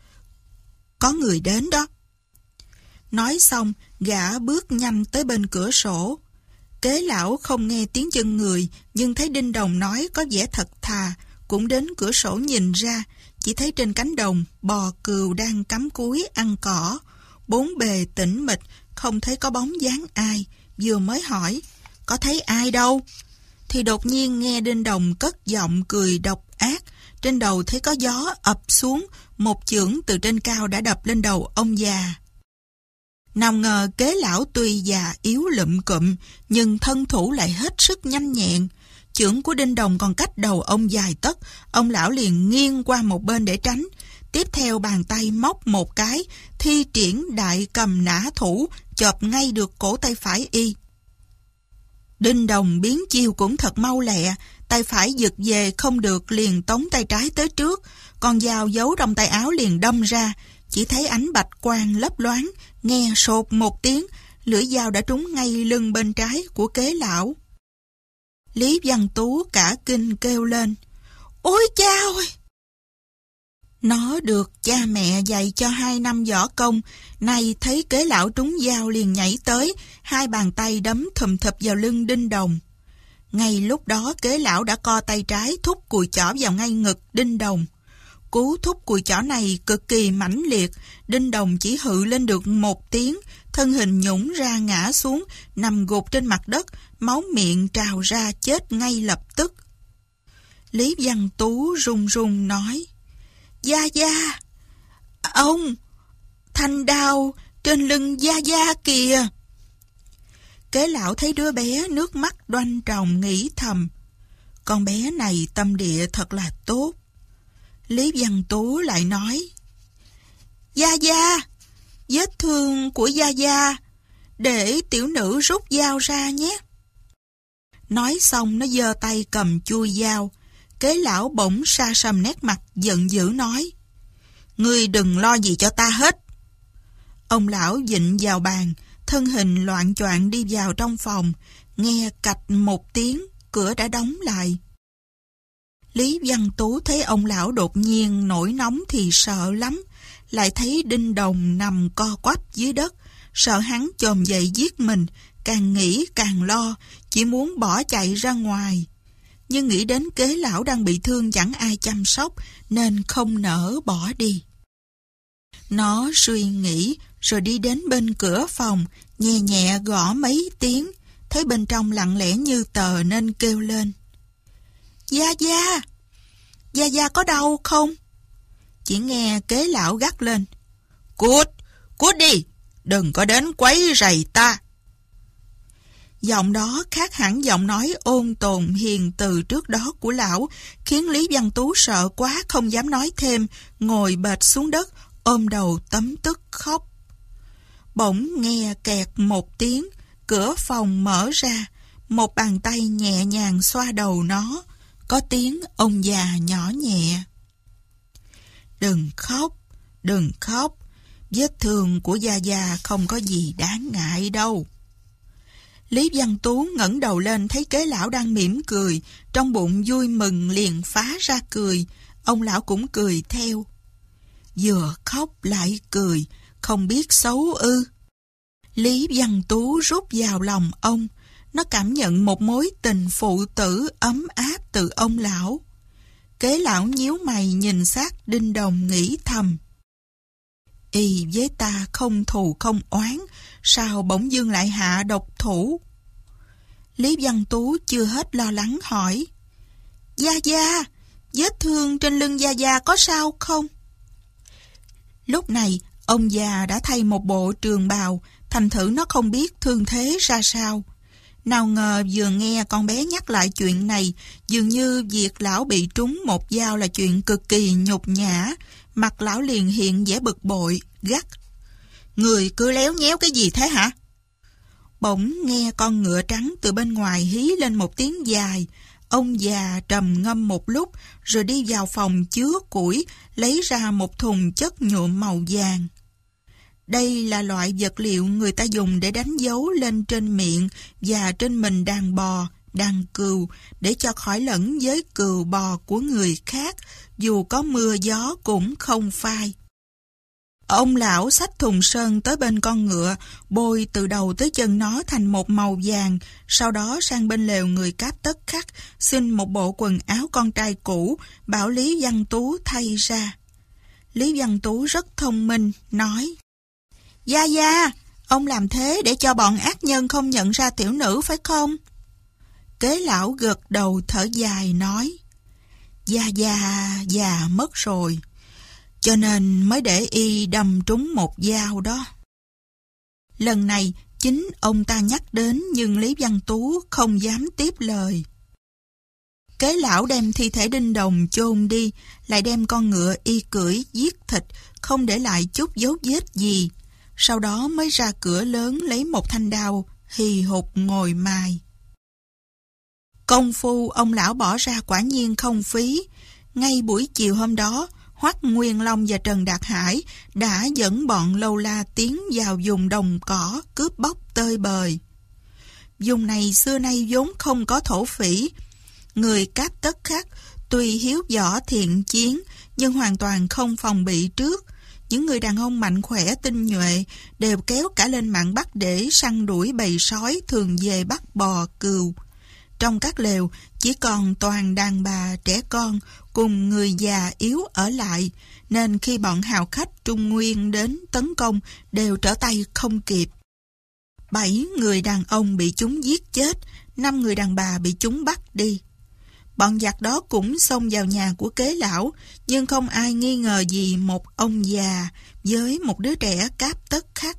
Có người đến đó. Nói xong, gã bước nhanh tới bên cửa sổ. Kế lão không nghe tiếng chân người, nhưng thấy Đinh Đồng nói có vẻ thật thà, cũng đến cửa sổ nhìn ra, chỉ thấy trên cánh đồng, bò cừu đang cắm cúi ăn cỏ. Bốn bề tĩnh mịch, không thấy có bóng dáng ai, vừa mới hỏi, có thấy ai đâu? Thì đột nhiên nghe Đinh Đồng cất giọng cười độc ác. Trên đầu thấy có gió ập xuống, một chưởng từ trên cao đã đập lên đầu ông già. Nào ngờ kế lão tuy già yếu lụm cụm, nhưng thân thủ lại hết sức nhanh nhẹn. Chưởng của Đinh Đồng còn cách đầu ông dài tấc, ông lão liền nghiêng qua một bên để tránh. Tiếp theo bàn tay móc một cái, thi triển đại cầm nã thủ, chộp ngay được cổ tay phải y. Đinh Đồng biến chiêu cũng thật mau lẹ, tay phải giật về không được liền tống tay trái tới trước, con dao giấu trong tay áo liền đâm ra, chỉ thấy ánh bạch quang lấp loáng, nghe sột một tiếng, lưỡi dao đã trúng ngay lưng bên trái của kế lão. Lý Văn Tú cả kinh kêu lên, ôi cha ơi! Nó được cha mẹ dạy cho hai năm võ công, nay thấy kế lão trúng dao liền nhảy tới, hai bàn tay đấm thùm thụp vào lưng Đinh Đồng. Ngay lúc đó kế lão đã co tay trái thúc cùi chỏ vào ngay ngực Đinh Đồng. Cú thúc cùi chỏ này cực kỳ mãnh liệt, Đinh Đồng chỉ hự lên được một tiếng, thân hình nhũng ra ngã xuống, nằm gục trên mặt đất, máu miệng trào ra chết ngay lập tức. Lý Văn Tú run run nói, Gia Gia, ông, thanh đao trên lưng Gia Gia kìa. Kế lão thấy đứa bé nước mắt đoanh tròng nghĩ thầm, con bé này tâm địa thật là tốt. Lý Văn Tú lại nói, Gia Gia, vết thương của Gia Gia, để tiểu nữ rút dao ra nhé. Nói xong nó giơ tay cầm chui dao. Kế lão bỗng sa sầm nét mặt giận dữ nói, ngươi đừng lo gì cho ta hết. Ông lão vịn vào bàn, thân hình loạng choạng đi vào trong phòng, nghe cạch một tiếng, cửa đã đóng lại. Lý Văn Tú thấy ông lão đột nhiên nổi nóng thì sợ lắm, lại thấy Đinh Đồng nằm co quắp dưới đất, sợ hắn chồm dậy giết mình, càng nghĩ càng lo, chỉ muốn bỏ chạy ra ngoài. Nhưng nghĩ đến kế lão đang bị thương chẳng ai chăm sóc, nên không nỡ bỏ đi. Nó suy nghĩ, rồi đi đến bên cửa phòng, nhẹ nhẹ gõ mấy tiếng, thấy bên trong lặng lẽ như tờ nên kêu lên, Gia Gia, Gia Gia có đau không? Chỉ nghe kế lão gắt lên, Cút, cút đi, đừng có đến quấy rầy ta. Giọng đó khác hẳn giọng nói ôn tồn hiền từ trước đó của lão, khiến Lý Văn Tú sợ quá không dám nói thêm, ngồi bệt xuống đất, ôm đầu tấm tức khóc. Bỗng nghe kẹt một tiếng, cửa phòng mở ra, một bàn tay nhẹ nhàng xoa đầu nó, có tiếng ông già nhỏ nhẹ. Đừng khóc, đừng khóc, vết thương của Gia Gia không có gì đáng ngại đâu. Lý Văn Tú ngẩng đầu lên thấy kế lão đang mỉm cười, trong bụng vui mừng liền phá ra cười, ông lão cũng cười theo. Vừa khóc lại cười, không biết xấu ư. Lý Văn Tú rút vào lòng ông, nó cảm nhận một mối tình phụ tử ấm áp từ ông lão. Kế lão nhíu mày nhìn sát Đinh Đồng nghĩ thầm, y với ta không thù không oán, sao bỗng dưng lại hạ độc thủ? Lý Văn Tú chưa hết lo lắng hỏi, Gia Gia, vết thương trên lưng Gia Gia có sao không? Lúc này ông già đã thay một bộ trường bào, thành thử nó không biết thương thế ra sao. Nào ngờ vừa nghe con bé nhắc lại chuyện này, dường như việc lão bị trúng một dao là chuyện cực kỳ nhục nhã. Mặt lão liền hiện vẻ bực bội, gắt, người cứ léo nhéo cái gì thế hả? Bỗng nghe con ngựa trắng từ bên ngoài hí lên một tiếng dài. Ông già trầm ngâm một lúc, rồi đi vào phòng chứa củi, lấy ra một thùng chất nhuộm màu vàng. Đây là loại vật liệu người ta dùng để đánh dấu lên trên miệng và trên mình đàn bò, đàn cừu, để cho khỏi lẫn với cừu bò của người khác, dù có mưa gió cũng không phai. Ông lão xách thùng sơn tới bên con ngựa, bôi từ đầu tới chân nó thành một màu vàng, sau đó sang bên lều người Cáp Tất Khắc, xin một bộ quần áo con trai cũ, bảo Lý Văn Tú thay ra. Lý Văn Tú rất thông minh, nói, Gia Gia, Ông làm thế để cho bọn ác nhân không nhận ra tiểu nữ phải không? Kế lão gật đầu thở dài nói, Gia Gia già mất rồi, cho nên mới để y đâm trúng một dao đó. Lần này chính ông ta nhắc đến nhưng Lý Văn Tú không dám tiếp lời. Kế lão đem thi thể Đinh Đồng chôn đi, lại đem con ngựa y cưỡi giết thịt, không để lại chút dấu vết gì. Sau đó mới ra cửa lớn lấy một thanh đao, hì hục ngồi mài. Công phu ông lão bỏ ra quả nhiên không phí. Ngay buổi chiều hôm đó, Hoắc Nguyên Long và Trần Đạt Hải đã dẫn bọn Lâu La tiến vào vùng đồng cỏ cướp bóc tơi bời. Vùng này xưa nay vốn không có thổ phỉ. Người Cáp Tất Khắc tuy hiếu võ thiện chiến nhưng hoàn toàn không phòng bị trước. Những người đàn ông mạnh khỏe tinh nhuệ đều kéo cả lên mạn Bắc để săn đuổi bầy sói thường về bắt bò cừu. Trong các lều chỉ còn toàn đàn bà trẻ con cùng người già yếu ở lại, nên khi bọn hào khách Trung Nguyên đến tấn công đều trở tay không kịp. Bảy người đàn ông bị chúng giết chết, năm người đàn bà bị chúng bắt đi. Bọn giặc đó cũng xông vào nhà của kế lão, nhưng không ai nghi ngờ gì một ông già với một đứa trẻ Cáp Tất Khắc.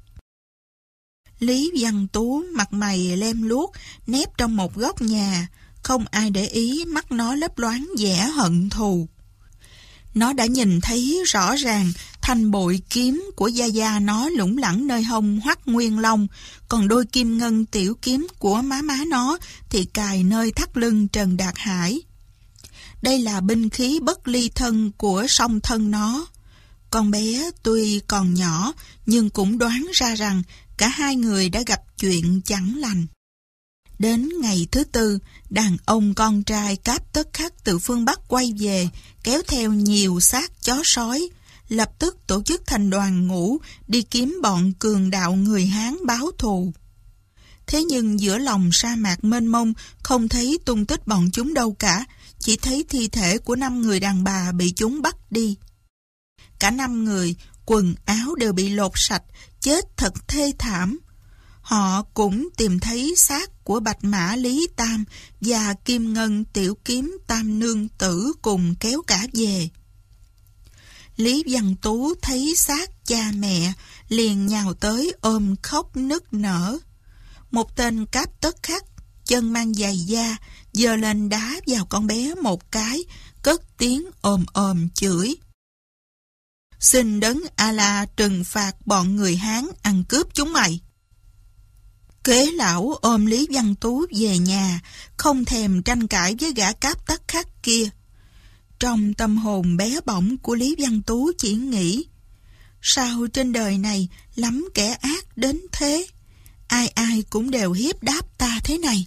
Lý Văn Tú mặt mày lem luốc, nép trong một góc nhà, không ai để ý mắt nó lấp loáng vẻ hận thù. Nó đã nhìn thấy rõ ràng thanh bội kiếm của gia gia nó lủng lẳng nơi hông Hoắc Nguyên Long, còn đôi kim ngân tiểu kiếm của má má nó thì cài nơi thắt lưng Trần Đạt Hải. Đây là binh khí bất ly thân của song thân nó. Con bé tuy còn nhỏ nhưng cũng đoán ra rằng cả hai người đã gặp chuyện chẳng lành. Đến ngày thứ tư, đàn ông con trai Cáp Tất Khắc từ phương Bắc quay về, kéo theo nhiều xác chó sói, lập tức tổ chức thành đoàn ngũ đi kiếm bọn cường đạo người Hán báo thù. Thế nhưng giữa lòng sa mạc mênh mông không thấy tung tích bọn chúng đâu cả, chỉ thấy thi thể của năm người đàn bà bị chúng bắt đi. Cả năm người, quần áo đều bị lột sạch, chết thật thê thảm. Họ cũng tìm thấy xác của Bạch Mã Lý Tam và Kim Ngân Tiểu Kiếm Tam Nương Tử cùng kéo cả về. Lý Văn Tú thấy xác cha mẹ, liền nhào tới ôm khóc nức nở. Một tên Cáp Tất Khắc, chân mang giày da, giơ lên đá vào con bé một cái, cất tiếng ồm ồm chửi. Xin Đấng A-la trừng phạt bọn người Hán ăn cướp chúng mày. Kế lão ôm Lý Văn Tú về nhà, không thèm tranh cãi với gã Cáp Tất Khắc kia. Trong tâm hồn bé bỏng của Lý Văn Tú chỉ nghĩ, sao trên đời này lắm kẻ ác đến thế, ai ai cũng đều hiếp đáp ta thế này.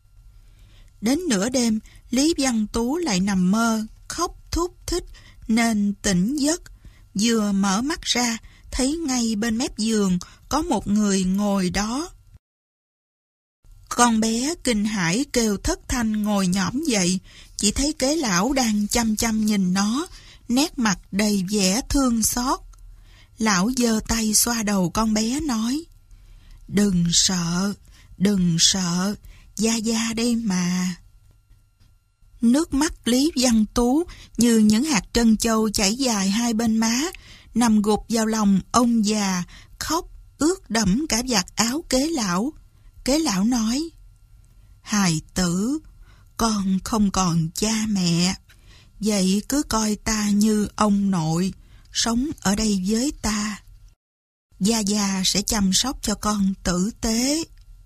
Đến nửa đêm, Lý Văn Tú lại nằm mơ, khóc thút thít nên tỉnh giấc. Vừa mở mắt ra, thấy ngay bên mép giường có một người ngồi đó. Con bé kinh hãi kêu thất thanh ngồi nhõm dậy, chỉ thấy kế lão đang chăm chăm nhìn nó, nét mặt đầy vẻ thương xót. Lão giơ tay xoa đầu con bé nói, đừng sợ, đừng sợ, Gia Gia đây mà. Nước mắt Lý Văn Tú như những hạt trân châu chảy dài hai bên má, nằm gục vào lòng ông già, khóc ướt đẫm cả vạt áo kế lão. Kế lão nói, hài tử, con không còn cha mẹ, vậy cứ coi ta như ông nội, sống ở đây với ta. Gia Gia sẽ chăm sóc cho con tử tế.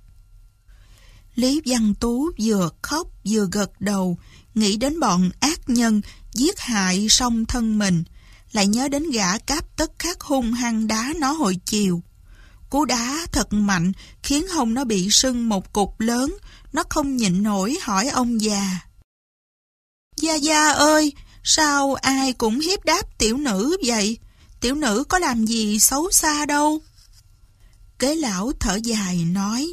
Lý Văn Tú vừa khóc vừa gật đầu, nghĩ đến bọn ác nhân giết hại song thân mình, lại nhớ đến gã Cáp Tất Khắc hung hăng đá nó hồi chiều. Cú đá thật mạnh khiến hông nó bị sưng một cục lớn, nó không nhịn nổi hỏi ông già. Gia Gia ơi, sao ai cũng hiếp đáp tiểu nữ vậy? Tiểu nữ có làm gì xấu xa đâu. Kế lão thở dài nói,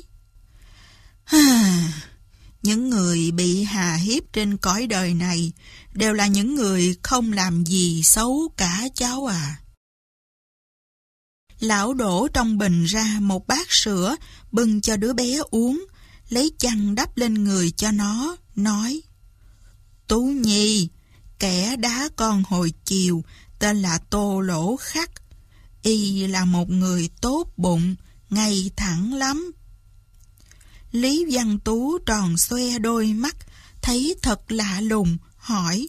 những người bị hà hiếp trên cõi đời này đều là những người không làm gì xấu cả cháu à. Lão đổ trong bình ra một bát sữa, bưng cho đứa bé uống, lấy chăn đắp lên người cho nó, nói: Tú Nhi, kẻ đá con hồi chiều, tên là Tô Lỗ Khắc. Y là một người tốt bụng, ngay thẳng lắm. Lý Văn Tú tròn xoe đôi mắt, thấy thật lạ lùng, hỏi: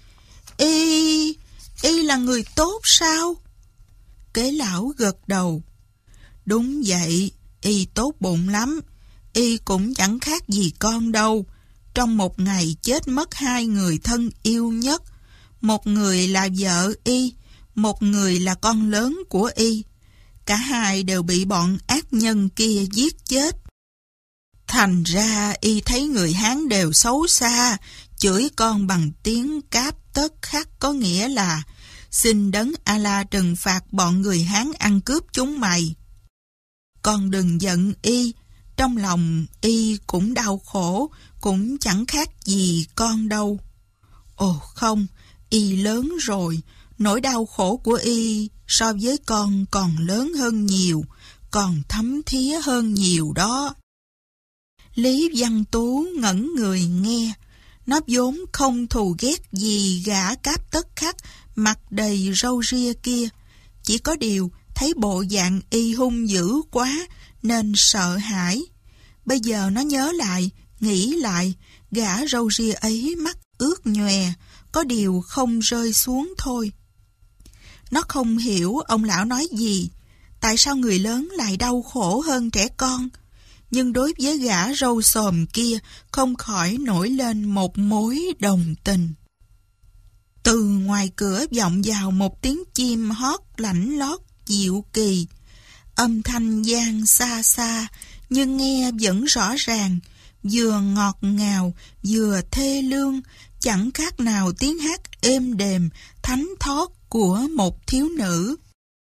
Y, Y là người tốt sao? Kế lão gật đầu: Đúng vậy, Y tốt bụng lắm. Y cũng chẳng khác gì con đâu. Trong một ngày chết mất hai người thân yêu nhất. Một người là vợ Y, một người là con lớn của Y. Cả hai đều bị bọn ác nhân kia giết chết. Thành ra Y thấy người Hán đều xấu xa, chửi con bằng tiếng Cáp Tất Khắc, có nghĩa là: Xin đấng A-la trừng phạt bọn người Hán ăn cướp chúng mày. Con đừng giận Y, trong lòng Y cũng đau khổ, cũng chẳng khác gì con đâu. Ồ không, Y lớn rồi, nỗi đau khổ của Y so với con còn lớn hơn nhiều, còn thấm thía hơn nhiều đó. Lý Văn Tú ngẩn người nghe, nó vốn không thù ghét gì gã Cáp Tất Khắc mặt đầy râu ria kia, chỉ có điều thấy bộ dạng Y hung dữ quá nên sợ hãi. Bây giờ nó nhớ lại, nghĩ lại, gã râu ria ấy mắt ướt nhòe, có điều không rơi xuống thôi. Nó không hiểu ông lão nói gì, tại sao người lớn lại đau khổ hơn trẻ con, nhưng đối với gã râu xồm kia không khỏi nổi lên một mối đồng tình. Từ ngoài cửa vọng vào một tiếng chim hót lảnh lót dịu kỳ, âm thanh vang xa xa nhưng nghe vẫn rõ ràng, vừa ngọt ngào vừa thê lương, chẳng khác nào tiếng hát êm đềm thánh thót của một thiếu nữ.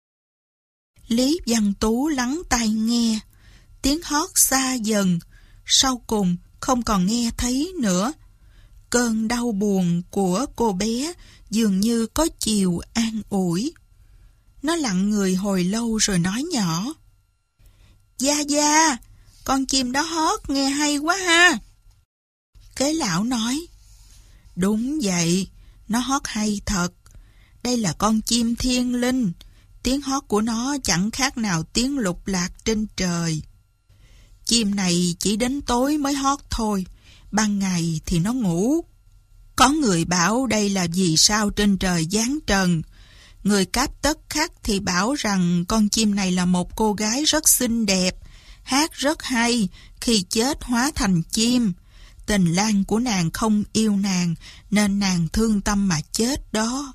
Lý Văn Tú lắng tai nghe, tiếng hót xa dần, sau cùng không còn nghe thấy nữa. Cơn đau buồn của cô bé dường như có chiều an ủi. Nó lặng người hồi lâu rồi nói nhỏ: Gia Gia, con chim đó hót nghe hay quá ha. Kế lão nói: Đúng vậy, nó hót hay thật. Đây là con chim thiên linh, tiếng hót của nó chẳng khác nào tiếng lục lạc trên trời. Chim này chỉ đến tối mới hót thôi, ban ngày thì nó ngủ. Có người bảo đây là vì sao trên trời giáng trần. Người Cáp Tất Khắc thì bảo rằng con chim này là một cô gái rất xinh đẹp, hát rất hay, khi chết hóa thành chim. Tình lang của nàng không yêu nàng, nên nàng thương tâm mà chết đó.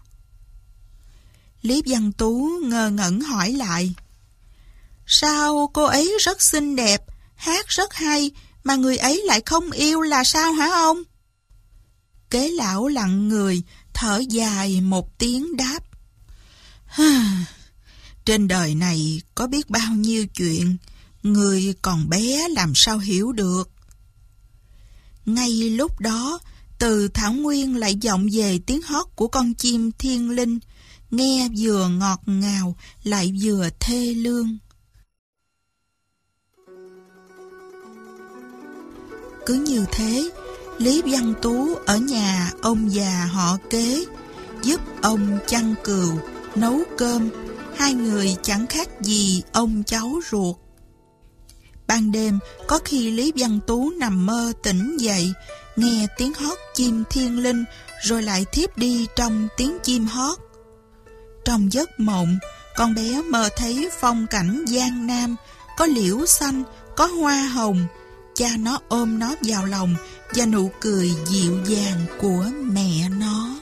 Lý Văn Tú ngơ ngẩn hỏi lại: Sao cô ấy rất xinh đẹp, hát rất hay, mà người ấy lại không yêu là sao hả ông? Kế lão lặng người, thở dài một tiếng đáp: Trên đời này có biết bao nhiêu chuyện, người còn bé làm sao hiểu được. Ngay lúc đó, từ thảo nguyên lại vọng về tiếng hót của con chim thiên linh, nghe vừa ngọt ngào lại vừa thê lương. Cứ như thế, Lý Văn Tú ở nhà ông già họ Kế, giúp ông chăn cừu, nấu cơm, hai người chẳng khác gì ông cháu ruột. Ban đêm, có khi Lý Văn Tú nằm mơ tỉnh dậy, nghe tiếng hót chim thiên linh, rồi lại thiếp đi trong tiếng chim hót. Trong giấc mộng, con bé mơ thấy phong cảnh Giang Nam, có liễu xanh, có hoa hồng, cha nó ôm nó vào lòng và nụ cười dịu dàng của mẹ nó.